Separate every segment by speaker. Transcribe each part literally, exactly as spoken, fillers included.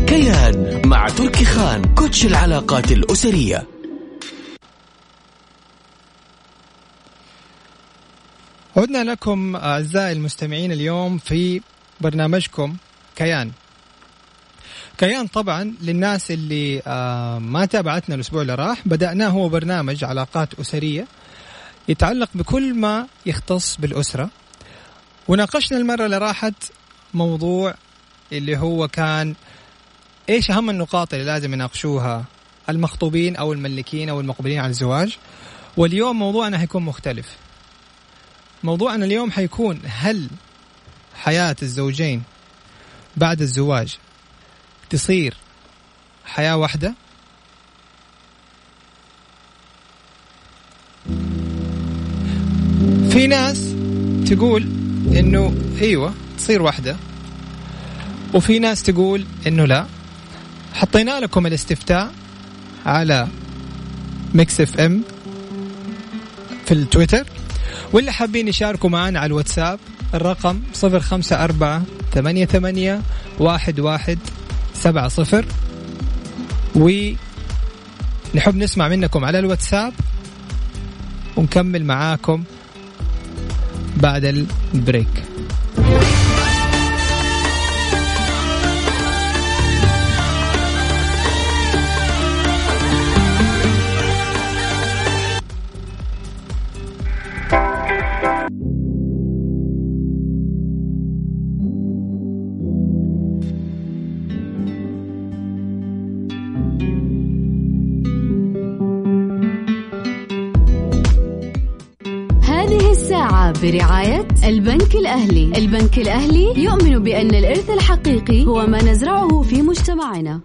Speaker 1: كيان مع تركي خان كوتش العلاقات الأسرية.
Speaker 2: عدنا لكم أعزائي المستمعين اليوم في برنامجكم كيان. كيان طبعا للناس اللي ما تابعتنا الأسبوع اللي راح، بدأناه هو برنامج علاقات أسرية يتعلق بكل ما يختص بالأسرة، وناقشنا المرة اللي راحت موضوع اللي هو كان إيش أهم النقاط اللي لازم يناقشوها المخطوبين أو المملكين أو المقبلين على الزواج. واليوم موضوعنا هيكون مختلف. موضوعنا اليوم حيكون هل حياة الزوجين بعد الزواج تصير حياة واحدة؟ في ناس تقول إنه أيوة تصير واحدة، وفي ناس تقول إنه لا. حطينا لكم الاستفتاء على ميكس اف ام في التويتر، واللي حابين يشاركوا معنا على الواتساب الرقم صفر خمسة أربعة ثمانية ثمانية واحد واحد سبعة صفر، ونحب نسمع منكم على الواتساب ونكمل معاكم بعد البريك.
Speaker 3: برعاية البنك الأهلي. البنك الأهلي يؤمن بأن الإرث الحقيقي هو ما نزرعه في مجتمعنا.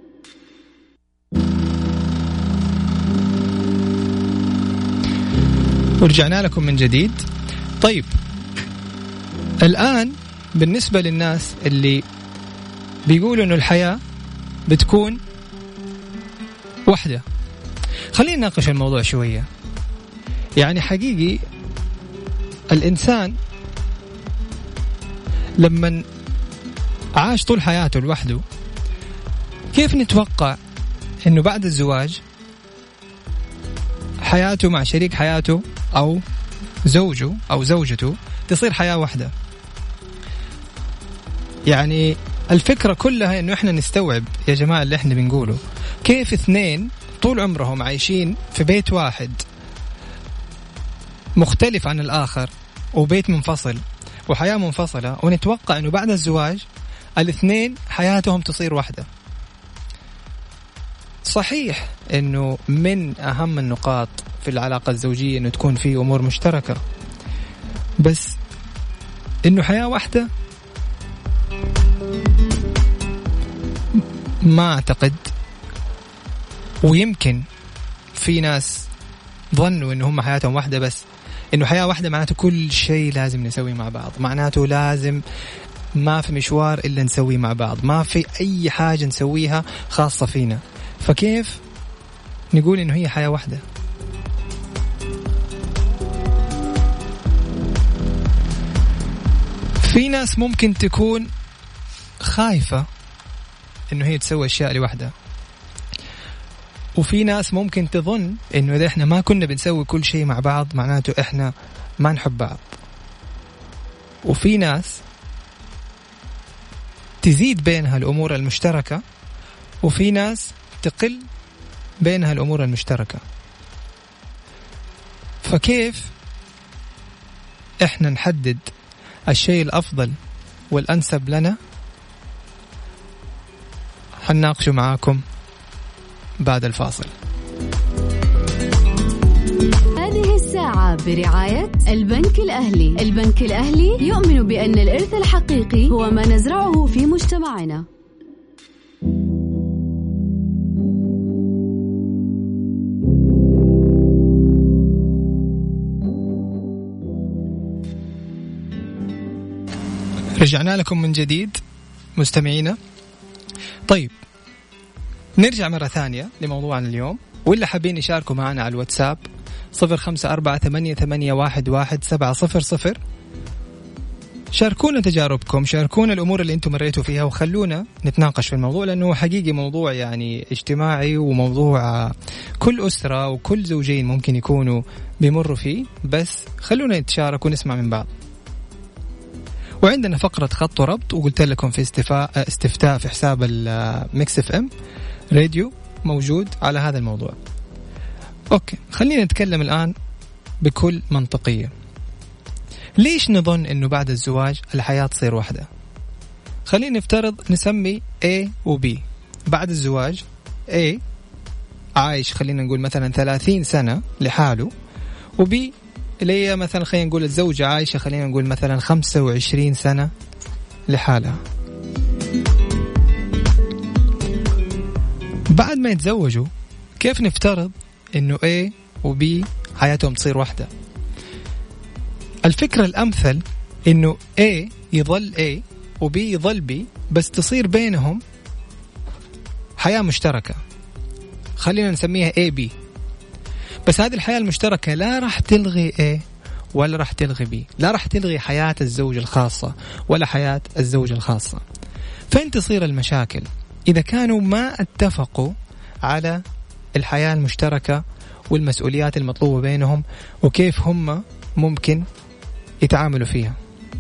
Speaker 2: ورجعنا لكم من جديد. طيب الآن بالنسبة للناس اللي بيقولوا إنه الحياة بتكون واحدة، خلينا نناقش الموضوع شوية. يعني حقيقي الإنسان لما عاش طول حياته لوحده، كيف نتوقع إنه بعد الزواج حياته مع شريك حياته أو زوجه أو زوجته تصير حياة واحدة؟ يعني الفكرة كلها إنه إحنا نستوعب يا جماعة اللي إحنا بنقوله. كيف اثنين طول عمرهم عايشين في بيت واحد مختلف عن الآخر وبيت منفصل وحياة منفصلة، ونتوقع أنه بعد الزواج الاثنين حياتهم تصير واحدة؟ صحيح أنه من أهم النقاط في العلاقة الزوجية أنه تكون فيه أمور مشتركة، بس أنه حياة واحدة ما أعتقد. ويمكن في ناس ظنوا أنه هم حياتهم واحدة، بس إنه حياة واحدة معناته كل شيء لازم نسويه مع بعض، معناته لازم ما في مشوار إلا نسويه مع بعض، ما في أي حاجة نسويها خاصة فينا. فكيف نقول إنه هي حياة واحدة؟ في ناس ممكن تكون خايفة إنه هي تسوي أشياء لوحدها، وفي ناس ممكن تظن إنه إذا إحنا ما كنا بنسوي كل شيء مع بعض معناته إحنا ما نحب بعض. وفي ناس تزيد بينها الأمور المشتركة، وفي ناس تقل بينها الأمور المشتركة. فكيف إحنا نحدد الشيء الأفضل والأنسب لنا؟ حنناقشه معاكم بعد الفاصل.
Speaker 3: هذه الساعة برعاية البنك الأهلي. البنك الأهلي يؤمن بأن الإرث الحقيقي هو ما نزرعه في مجتمعنا.
Speaker 2: رجعنا لكم من جديد مستمعينا. طيب نرجع مرة ثانية لموضوعنا اليوم، واللي حابين يشاركوا معنا على الواتساب صفر خمسة أربعة ثمانية ثمانية واحد واحد سبعة صفر صفر. شاركونا تجاربكم، شاركونا الأمور اللي أنتم مريتوا فيها، وخلونا نتناقش في الموضوع، لأنه حقيقي موضوع يعني اجتماعي، وموضوع كل أسرة وكل زوجين ممكن يكونوا بيمروا فيه، بس خلونا نتشارك ونسمع من بعض. وعندنا فقرة خط وربط، وقلت لكم في استفاء استفتاء في حساب الميكس اف ام راديو موجود على هذا الموضوع. أوكي، خلينا نتكلم الآن بكل منطقية. ليش نظن إنه بعد الزواج الحياة تصير واحدة؟ خلينا نفترض نسمي A و B. بعد الزواج A عايش خلينا نقول مثلا ثلاثين سنة لحاله، و B اللي هي مثلا خلينا نقول الزوجة عايشة خلينا نقول مثلا خمسة وعشرين سنة لحالها. بعد ما يتزوجوا كيف نفترض إنه A و B حياتهم تصير واحدة؟ الفكرة الأمثل إنه A يظل A و B يظل B، بس تصير بينهم حياة مشتركة، خلينا نسميها A B. بس هذه الحياة المشتركة لا راح تلغي A ولا راح تلغي B، لا راح تلغي حياة الزوج الخاصة ولا حياة الزوجة الخاصة. فين تصير المشاكل؟ إذا كانوا ما اتفقوا على الحياة المشتركة والمسؤوليات المطلوبة بينهم، وكيف هم ممكن يتعاملوا فيها.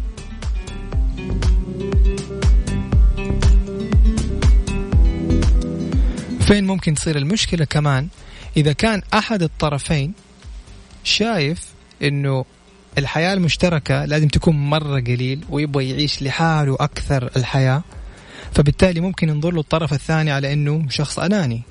Speaker 2: فين ممكن تصير المشكلة كمان؟ إذا كان أحد الطرفين شايف إنه الحياة المشتركة لازم تكون مرة قليل ويبغى يعيش لحاله أكثر الحياة، فبالتالي ممكن ينظر له الطرف الثاني على إنه شخص أناني.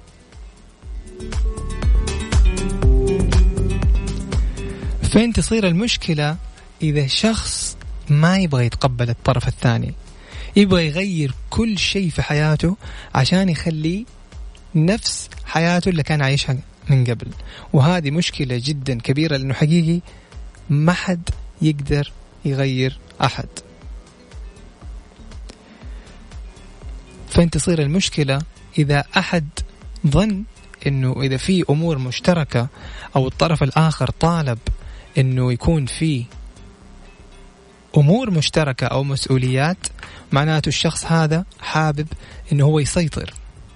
Speaker 2: فين تصير المشكلة؟ إذا شخص ما يبغى يتقبل الطرف الثاني، يبغى يغير كل شيء في حياته عشان يخليه نفس حياته اللي كان عايشها من قبل. وهذه مشكلة جدا كبيرة، لأنه حقيقي ما حد يقدر يغير أحد. فين تصير المشكلة؟ إذا أحد ظن إنه إذا في أمور مشتركة أو الطرف الآخر طالب إنه يكون في أمور مشتركة أو مسؤوليات، معناته الشخص هذا حابب إنه هو يسيطر.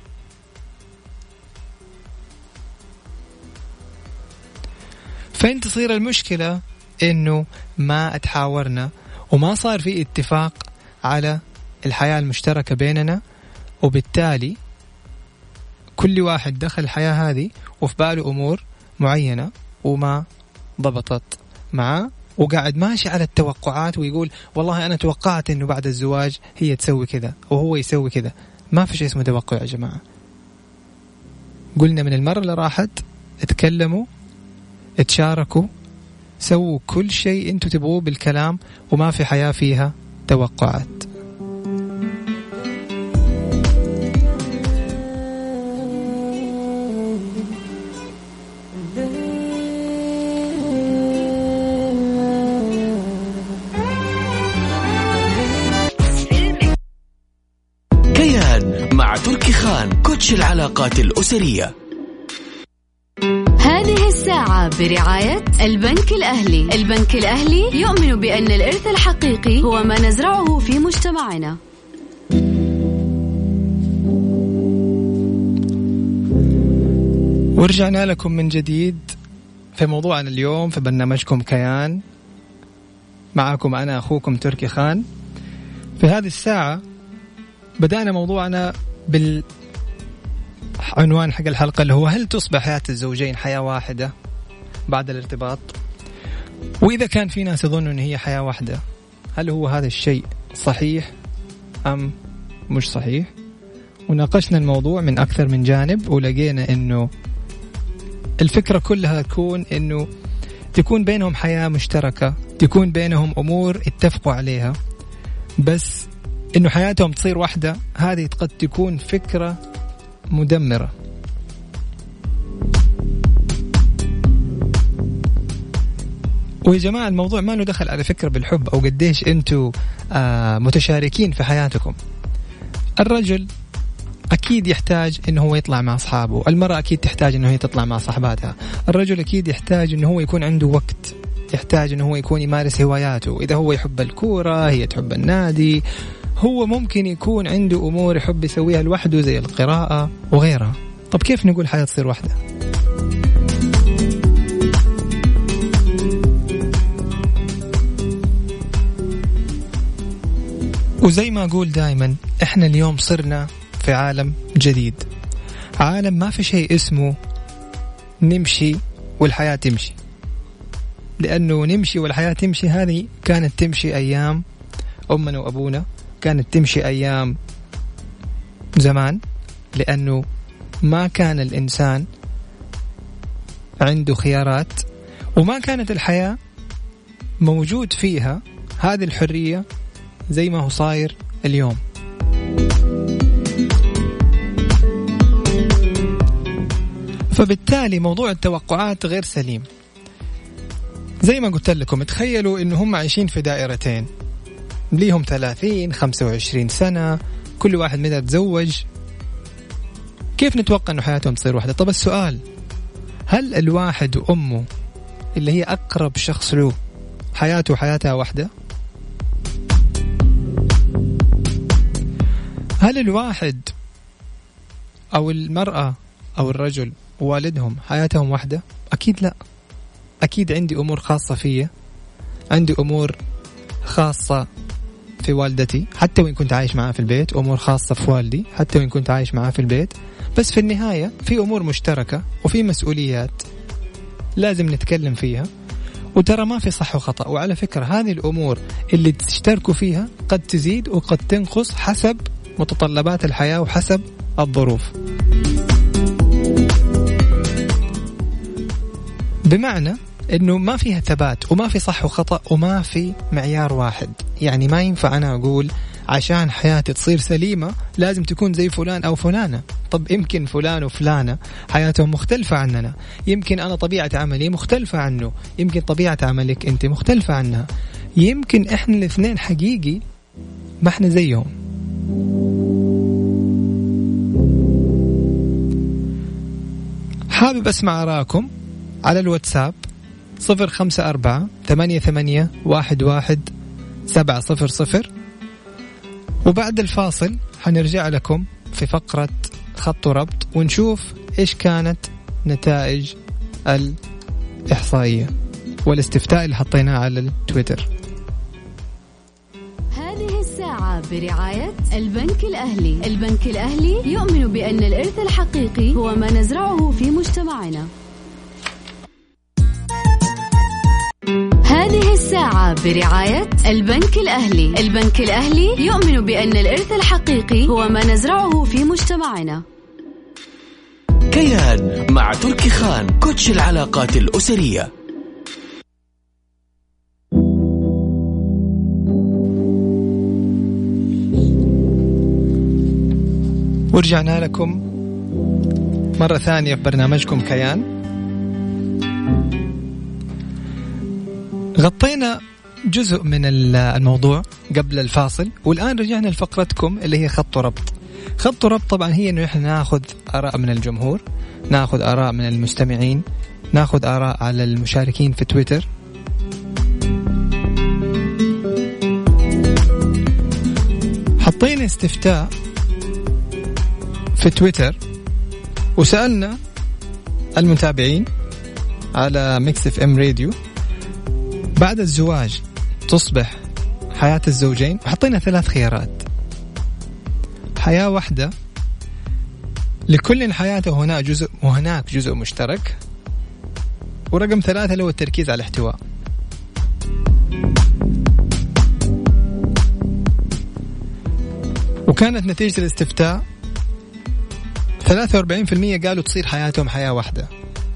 Speaker 2: فين تصير المشكلة؟ إنه ما اتحاورنا وما صار في اتفاق على الحياة المشتركة بيننا، وبالتالي كل واحد دخل الحياة هذه وفي باله أمور معينة وما ضبطت معه، وقاعد ماشي على التوقعات ويقول والله أنا توقعت إنه بعد الزواج هي تسوي كذا وهو يسوي كذا. ما في شيء اسمه توقع يا جماعة. قلنا من المرة اللي راحت اتكلموا، اتشاركوا، سووا كل شيء انتوا تبغوه بالكلام، وما في حياة فيها توقعات.
Speaker 1: كيان مع تركي خان، كوتش العلاقات الأسرية.
Speaker 3: هذه الساعة برعاية البنك الأهلي. البنك الأهلي يؤمن بأن الإرث الحقيقي هو ما نزرعه في مجتمعنا.
Speaker 2: ورجعنا لكم من جديد في موضوعنا اليوم في برنامجكم كيان. معكم أنا أخوكم تركي خان. في هذه الساعة بدأنا موضوعنا بالعنوان حق الحلقة اللي هو: هل تصبح حياة الزوجين حياة واحدة بعد الارتباط؟ وإذا كان في ناس يظنوا أن هي حياة واحدة، هل هو هذا الشيء صحيح أم مش صحيح؟ وناقشنا الموضوع من أكثر من جانب، ولقينا أنه الفكرة كلها تكون أنه تكون بينهم حياة مشتركة، تكون بينهم أمور اتفقوا عليها، بس أنه حياتهم تصير واحدة هذه قد تكون فكرة مدمرة. ويا جماعة الموضوع ما له دخل على فكرة بالحب أو قديش أنتوا آه متشاركين في حياتكم. الرجل أكيد يحتاج إنه هو يطلع مع أصحابه، المرأة أكيد تحتاج إنه هي تطلع مع صحباتها، الرجل أكيد يحتاج إنه هو يكون عنده وقت يحتاج أنه هو يكون يمارس هواياته. إذا هو يحب الكورة، هي تحب النادي، هو ممكن يكون عنده أمور يحب يسويها لوحده زي القراءة وغيرها. طب كيف نقول حياة تصير واحدة؟ وزي ما أقول دائما، إحنا اليوم صرنا في عالم جديد، عالم ما في شيء اسمه نمشي والحياة تمشي، لأنه نمشي والحياة تمشي هذه كانت تمشي أيام أمنا وأبونا، كانت تمشي أيام زمان، لأنه ما كان الإنسان عنده خيارات، وما كانت الحياة موجود فيها هذه الحرية زي ما هو صاير اليوم. فبالتالي موضوع التوقعات غير سليم. زي ما قلت لكم، تخيلوا إنه هم عايشين في دائرتين، ليهم ثلاثين خمسة وعشرين سنة، كل واحد منها تزوج، كيف نتوقع إنه حياتهم تصير واحدة؟ طب السؤال، هل الواحد وأمه اللي هي أقرب شخص له حياته وحياتها واحدة؟ هل الواحد أو المرأة أو الرجل والدهم حياتهم واحدة؟ أكيد لا. أكيد عندي أمور خاصة فيا، عندي أمور خاصة في والدتي حتى وإن كنت عايش معها في البيت، أمور خاصة في والدي حتى وإن كنت عايش معها في البيت. بس في النهاية في أمور مشتركة وفي مسؤوليات لازم نتكلم فيها، وترى ما في صح وخطأ. وعلى فكرة هذه الأمور اللي تشتركوا فيها قد تزيد وقد تنقص حسب متطلبات الحياة وحسب الظروف. بمعنى إنه ما فيها ثبات وما في صح وخطأ وما في معيار واحد. يعني ما ينفع أنا أقول عشان حياتي تصير سليمة لازم تكون زي فلان أو فلانة. طب يمكن فلان وفلانة حياتهم مختلفة عننا، يمكن أنا طبيعة عملي مختلفة عنه، يمكن طبيعة عملك أنت مختلفة عنها، يمكن إحنا الاثنين حقيقي ما إحنا زيهم. حابب أسمع آراءكم على الواتساب صفر خمسة أربعة ثمانية ثمانية واحد واحد سبعة صفر صفر. وبعد الفاصل حنرجع لكم في فقرة خط وربط ونشوف إيش كانت نتائج الإحصائية والاستفتاء اللي حطيناه على التويتر.
Speaker 3: هذه الساعة برعاية البنك الأهلي. البنك الأهلي يؤمن بأن الإرث الحقيقي هو ما نزرعه في مجتمعنا. هذه الساعة برعاية البنك الأهلي. البنك الأهلي يؤمن بأن الإرث الحقيقي هو ما نزرعه في مجتمعنا.
Speaker 1: كيان مع تركي خان، كوتش العلاقات الأسرية.
Speaker 2: ورجعنا لكم مرة ثانية في برنامجكم كيان. غطينا جزء من الموضوع قبل الفاصل، والآن رجعنا لفقرتكم اللي هي خط ربط. خط ربط طبعا هي إنه إحنا ناخذ آراء من الجمهور، ناخذ آراء من المستمعين، ناخذ آراء على المشاركين في تويتر. حطينا استفتاء في تويتر وسألنا المتابعين على ميكس اف ام راديو، بعد الزواج تصبح حياة الزوجين، وحطينا ثلاث خيارات: حياة واحدة لكل حياته هناك جزء وهناك جزء مشترك، ورقم ثلاثة اللي هو التركيز على الاحتواء. وكانت نتيجة الاستفتاء ثلاثة وأربعين بالمئة قالوا تصير حياتهم حياة واحدة،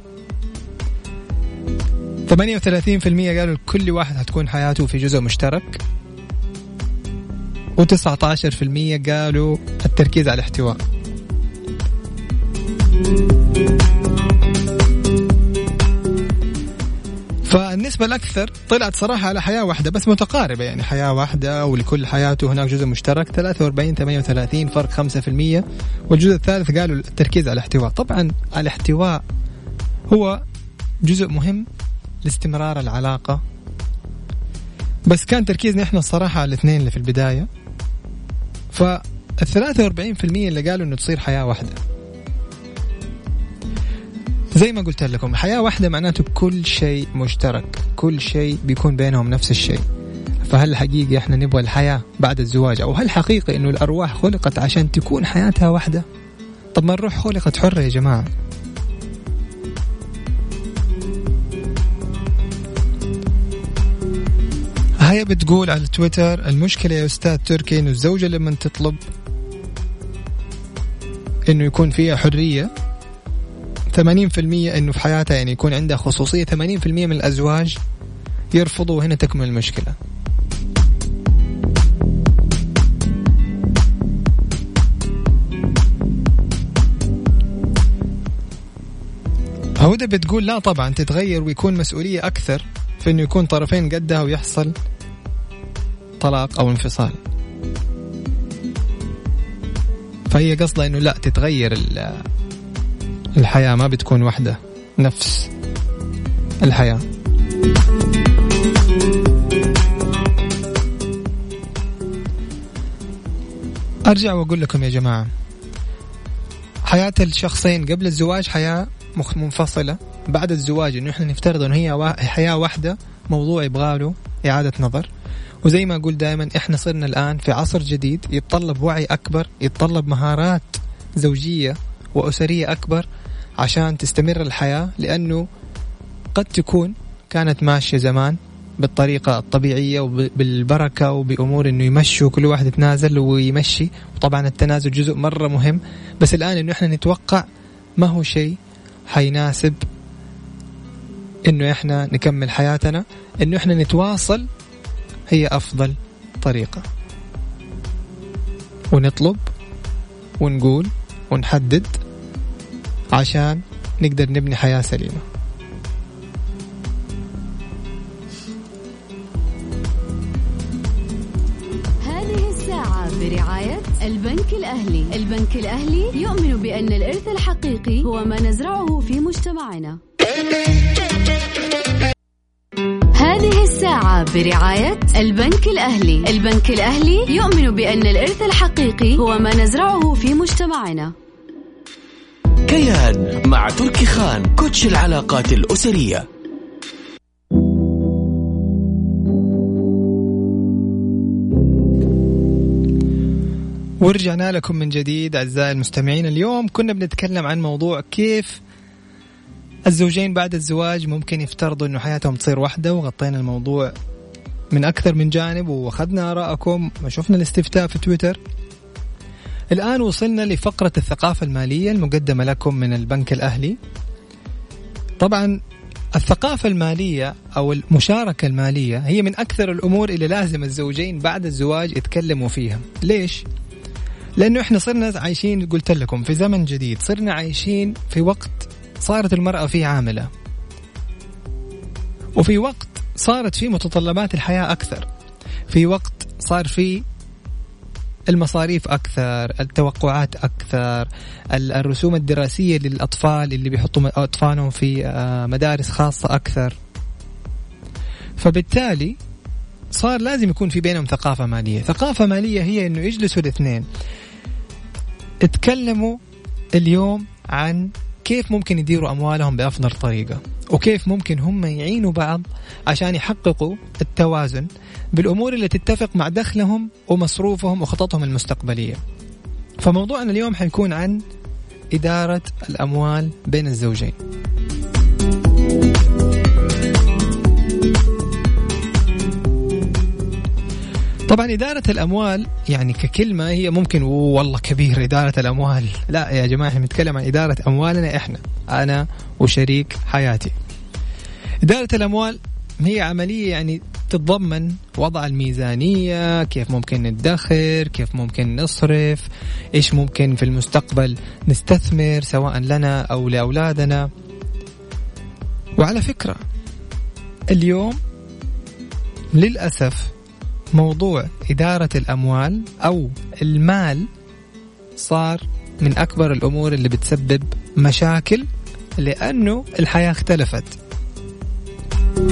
Speaker 2: ثمانية وثلاثين بالمئة قالوا كل واحد هتكون حياته في جزء مشترك، وتسعة عشر بالمئة قالوا التركيز على الاحتواء. فالنسبة الأكثر طلعت صراحة على حياة واحدة بس متقاربة، يعني حياة واحدة ولكل حياته هناك جزء مشترك، ثلاثة وأربعين ثمانية وثلاثين فرق خمسة بالمئة. والجزء الثالث قالوا التركيز على الاحتواء. طبعا الاحتواء هو جزء مهم لاستمرار العلاقة، بس كان تركيزنا إحنا الصراحة على الاثنين اللي في البداية. فالثلاثة وأربعين في المية اللي قالوا إنه تصير حياة واحدة، زي ما قلت لكم حياة واحدة معناته كل شيء مشترك، كل شيء بيكون بينهم نفس الشيء. فهل حقيقي إحنا نبغى الحياة بعد الزواج، أو هل حقيقي إنه الأرواح خلقت عشان تكون حياتها واحدة؟ طب ما الروح خلقت حرة يا جماعة. هيا بتقول على تويتر المشكلة يا أستاذ تركي إنه الزوجة لما تطلب إنه يكون فيها حرية ثمانين في المية إنه في حياتها يعني يكون عندها خصوصية، ثمانين في المية من الأزواج يرفضوا، وهنا تكمن المشكلة. هودة بتقول لا طبعا تتغير ويكون مسؤولية أكثر في إنه يكون طرفين قدها ويحصل طلاق أو انفصال. فهي قصدها إنه لا تتغير الحياة، ما بتكون واحدة نفس الحياة. أرجع وأقول لكم يا جماعة، حياة الشخصين قبل الزواج حياة منفصلة، بعد الزواج إنه إحنا نفترض إنه هي حياة واحدة، موضوع يبغاله إعادة نظر. وزي ما أقول دائما إحنا صرنا الآن في عصر جديد يتطلب وعي أكبر، يتطلب مهارات زوجية وأسرية أكبر عشان تستمر الحياة، لأنه قد تكون كانت ماشية زمان بالطريقة الطبيعية وبالبركة وبأمور إنه يمشوا كل واحد يتنازل ويمشي، وطبعا التنازل جزء مرة مهم، بس الآن إنه إحنا نتوقع ما هو شيء حيناسب إنه إحنا نكمل حياتنا. إنه إحنا نتواصل هي أفضل طريقة، ونطلب ونقول ونحدد عشان نقدر نبني حياة سليمة.
Speaker 3: هذه الساعة برعاية البنك الأهلي. البنك الأهلي يؤمن بأن الإرث الحقيقي هو ما نزرعه في مجتمعنا. هذه الساعة برعاية البنك الأهلي. البنك الأهلي يؤمن بأن الإرث الحقيقي هو ما نزرعه في مجتمعنا.
Speaker 1: كيان مع تركي خان، كوتش العلاقات الأسرية.
Speaker 2: ورجعنا لكم من جديد أعزائي المستمعين. اليوم كنا بنتكلم عن موضوع كيف الزوجين بعد الزواج ممكن يفترضوا أنه حياتهم تصير واحدة، وغطينا الموضوع من أكثر من جانب وأخذنا آراءكم وشفنا الاستفتاء في تويتر. الآن وصلنا لفقرة الثقافة المالية المقدمة لكم من البنك الأهلي. طبعا الثقافة المالية أو المشاركة المالية هي من أكثر الأمور اللي لازم الزوجين بعد الزواج يتكلموا فيها. ليش؟ لأنه إحنا صرنا عايشين، قلت لكم، في زمن جديد، صرنا عايشين في وقت صارت المرأة فيه عاملة، وفي وقت صارت فيه متطلبات الحياة أكثر، في وقت صار فيه المصاريف أكثر، التوقعات أكثر، الرسوم الدراسية للأطفال اللي بيحطوا أطفالهم في مدارس خاصة أكثر. فبالتالي صار لازم يكون في بينهم ثقافة مالية. ثقافة مالية هي إنه يجلسوا الاثنين اتكلموا اليوم عن كيف ممكن يديروا أموالهم بأفضل طريقة، وكيف ممكن هم يعينوا بعض عشان يحققوا التوازن بالأمور اللي تتفق مع دخلهم ومصروفهم وخططهم المستقبلية. فموضوعنا اليوم حيكون عن إدارة الأموال بين الزوجين. طبعا إدارة الأموال يعني ككلمة هي ممكن والله كبير إدارة الأموال. لا يا جماعة، احنا بنتكلم عن إدارة أموالنا إحنا، أنا وشريك حياتي. إدارة الأموال هي عملية يعني تتضمن وضع الميزانية، كيف ممكن ندخر، كيف ممكن نصرف، إيش ممكن في المستقبل نستثمر سواء لنا أو لأولادنا. وعلى فكرة اليوم للأسف موضوع إدارة الأموال أو المال صار من أكبر الأمور اللي بتسبب مشاكل، لأنه الحياة اختلفت.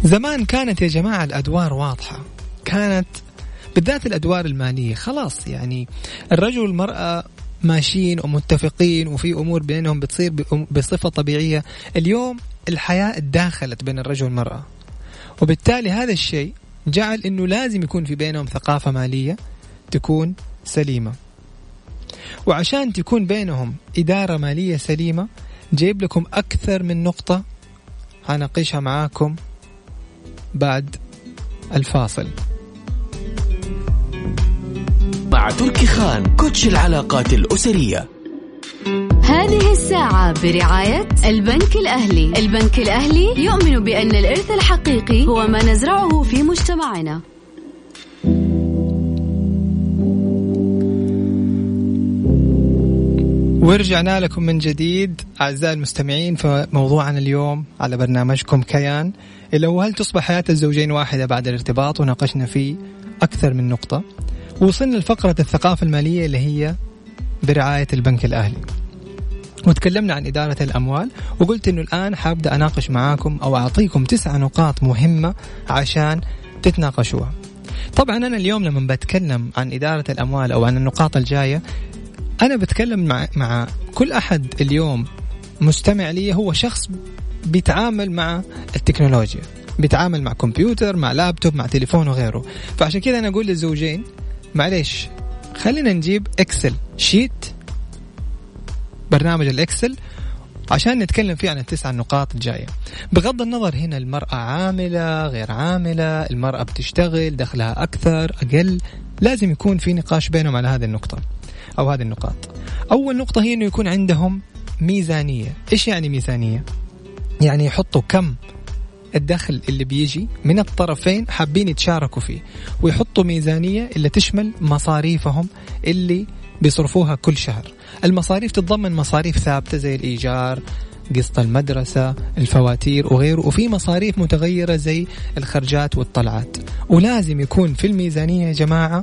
Speaker 2: زمان كانت يا جماعة الأدوار واضحة، كانت بالذات الأدوار المالية خلاص، يعني الرجل والمرأة ماشيين ومتفقين وفي أمور بينهم بتصير بصفة طبيعية. اليوم الحياة اتداخلت بين الرجل والمرأة، وبالتالي هذا الشيء جعل أنه لازم يكون في بينهم ثقافة مالية تكون سليمة. وعشان تكون بينهم إدارة مالية سليمة جايب لكم أكثر من نقطة هناقشها معاكم بعد الفاصل
Speaker 1: مع تركي خان كوتش العلاقات الأسرية.
Speaker 3: هذه الساعة برعاية البنك الأهلي. البنك الأهلي يؤمن بأن الإرث الحقيقي هو ما نزرعه في مجتمعنا.
Speaker 2: ورجعنا لكم من جديد أعزائي المستمعين في موضوعنا اليوم على برنامجكم كيان، اللي هو هل تصبح حياة الزوجين واحدة بعد الارتباط، وناقشنا فيه أكثر من نقطة. وصلنا لفقرة الثقافة المالية اللي هي برعاية البنك الأهلي، وتكلمنا عن إدارة الأموال، وقلت إنه الآن حابدأ أناقش معاكم أو أعطيكم تسع نقاط مهمة عشان تتناقشوها. طبعا أنا اليوم لما بتكلم عن إدارة الأموال أو عن النقاط الجاية أنا بتكلم مع, مع كل أحد اليوم مستمع لي هو شخص بيتعامل مع التكنولوجيا، بيتعامل مع كمبيوتر، مع لابتوب، مع تليفون وغيره. فعشان كذا أنا أقول للزوجين معليش خلينا نجيب إكسل شيت، برنامج الإكسل، عشان نتكلم فيه عن التسع النقاط الجاية. بغض النظر هنا المرأة عاملة غير عاملة، المرأة بتشتغل دخلها أكثر أقل، لازم يكون في نقاش بينهم على هذه النقطة أو هذه النقاط. أول نقطة هي إنه يكون عندهم ميزانية. إيش يعني ميزانية؟ يعني يحطوا كم الدخل اللي بيجي من الطرفين حابين يتشاركوا فيه، ويحطوا ميزانية اللي تشمل مصاريفهم اللي بيصرفوها كل شهر. المصاريف تتضمن مصاريف ثابتة زي الإيجار، قسط المدرسة، الفواتير وغيره، وفي مصاريف متغيرة زي الخرجات والطلعات. ولازم يكون في الميزانية يا جماعة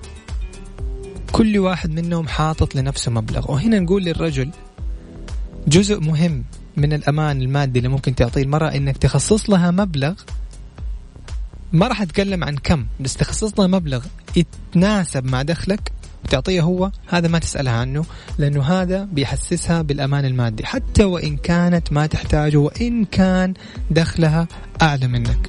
Speaker 2: كل واحد منهم حاطط لنفسه مبلغ. وهنا نقول للرجل جزء مهم من الأمان المادي اللي ممكن تعطيه المرأة إنك تخصص لها مبلغ، ما راح أتكلم عن كم، بس تخصص لها مبلغ يتناسب مع دخلك وتعطيه هو. هذا ما تسألها عنه، لأنه هذا بيحسسها بالأمان المادي حتى وإن كانت ما تحتاجه وإن كان دخلها أعلى منك.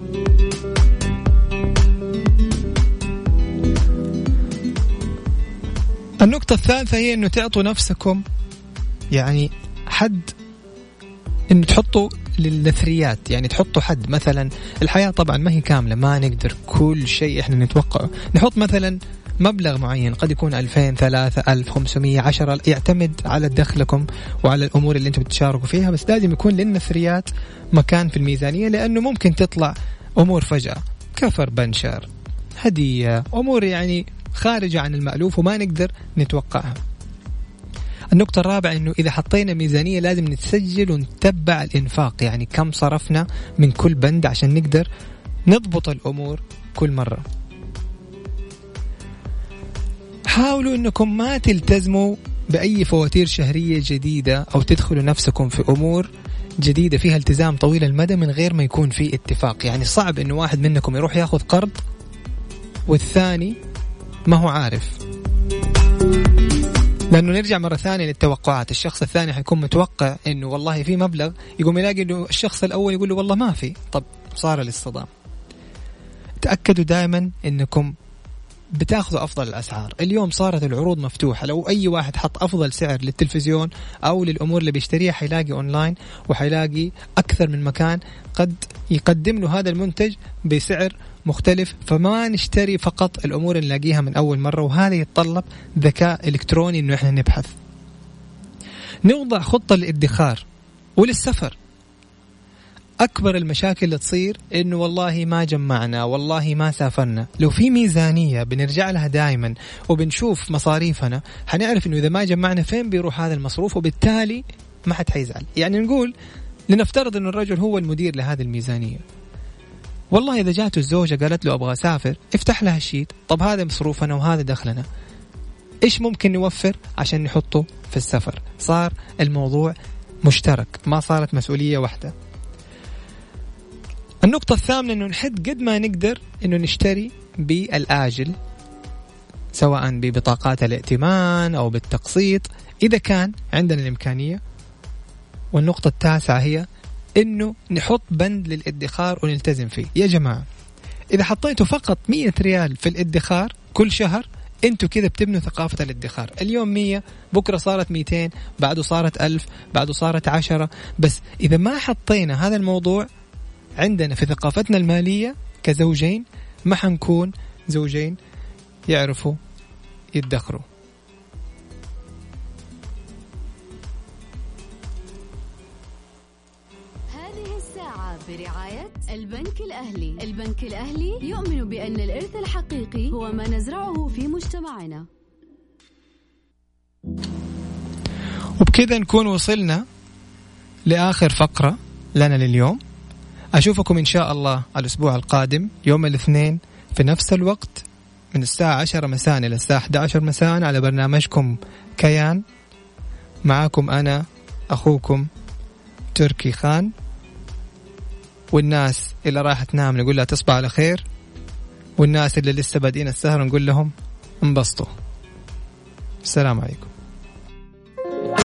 Speaker 2: النقطة الثالثة هي إنه تعطوا نفسكم يعني حد، إنه تحطوا للنثريات، يعني تحطوا حد. مثلا الحياة طبعا ما هي كاملة، ما نقدر كل شيء إحنا نتوقعه. نحط مثلا مبلغ معين، قد يكون ألفين، ثلاثة ألف، خمسمية، عشرة، يعتمد على دخلكم وعلى الأمور اللي أنتم بتشاركوا فيها. بس لازم يكون للنثريات مكان في الميزانية، لأنه ممكن تطلع أمور فجأة، كفر بنشر، هدية، أمور يعني خارجة عن المألوف وما نقدر نتوقعها. النقطة الرابعة إنه إذا حطينا ميزانية لازم نتسجل ونتبع الإنفاق، يعني كم صرفنا من كل بند عشان نقدر نضبط الأمور كل مرة. حاولوا إنكم ما تلتزموا بأي فواتير شهرية جديدة أو تدخلوا نفسكم في أمور جديدة فيها التزام طويل المدى من غير ما يكون في اتفاق. يعني صعب إنه واحد منكم يروح ياخذ قرض والثاني ما هو عارف، لأنه نرجع مرة ثانية للتوقعات. الشخص الثاني حيكون متوقع إنه والله في مبلغ، يقوم يلاقي إنه الشخص الأول يقول له والله ما في، طب صار الاصطدام. تأكدوا دائما إنكم بتاخذوا أفضل الأسعار. اليوم صارت العروض مفتوحة، لو أي واحد حط أفضل سعر للتلفزيون أو للأمور اللي بيشتريها حيلاقي أونلاين، وحيلاقي أكثر من مكان قد يقدم له هذا المنتج بسعر مختلف. فما نشتري فقط الأمور اللي نلاقيها من أول مرة، وهذا يتطلب ذكاء إلكتروني إنه إحنا نبحث. نوضع خطة للإدخار وللسفر. أكبر المشاكل اللي تصير إنه والله ما جمعنا، والله ما سافرنا. لو في ميزانية بنرجع لها دائما وبنشوف مصاريفنا، حنعرف إنه إذا ما جمعنا فين بيروح هذا المصروف، وبالتالي ما حد حيزعل. يعني نقول لنفترض إنه الرجل هو المدير لهذه الميزانية، والله إذا جاته الزوجة قالت له أبغى أسافر، افتح لها الشيت، طب هذا مصروفنا وهذا دخلنا، إيش ممكن نوفر عشان نحطه في السفر. صار الموضوع مشترك، ما صارت مسؤولية واحدة. النقطة الثامنة إنه نحد قد ما نقدر إنه نشتري بالآجل، سواء ببطاقات الائتمان أو بالتقسيط إذا كان عندنا الإمكانية. والنقطة التاسعة هي إنه نحط بند للإدخار ونلتزم فيه. يا جماعة إذا حطيتوا فقط مية ريال في الإدخار كل شهر، أنتوا كذا بتبنوا ثقافة الإدخار. اليوم مية، بكرة صارت ميتين، بعده صارت ألف، بعده صارت عشرة. بس إذا ما حطينا هذا الموضوع عندنا في ثقافتنا المالية كزوجين، ما حنكون زوجين يعرفوا يدخروا.
Speaker 3: هذه الساعة برعاية البنك الأهلي. البنك الأهلي يؤمن بأن الإرث الحقيقي هو ما نزرعه في مجتمعنا.
Speaker 2: وبكذا نكون وصلنا لآخر فقرة لنا لليوم. أشوفكم إن شاء الله الأسبوع القادم يوم الاثنين في نفس الوقت من الساعة عشرة مساء إلى الساعة إحدى عشرة مساء على برنامجكم كيان. معكم أنا أخوكم تركي خان، والناس اللي رايحة تنام نقول لها تصبح على خير، والناس اللي لسه بادئين السهر نقول لهم انبسطوا. السلام عليكم.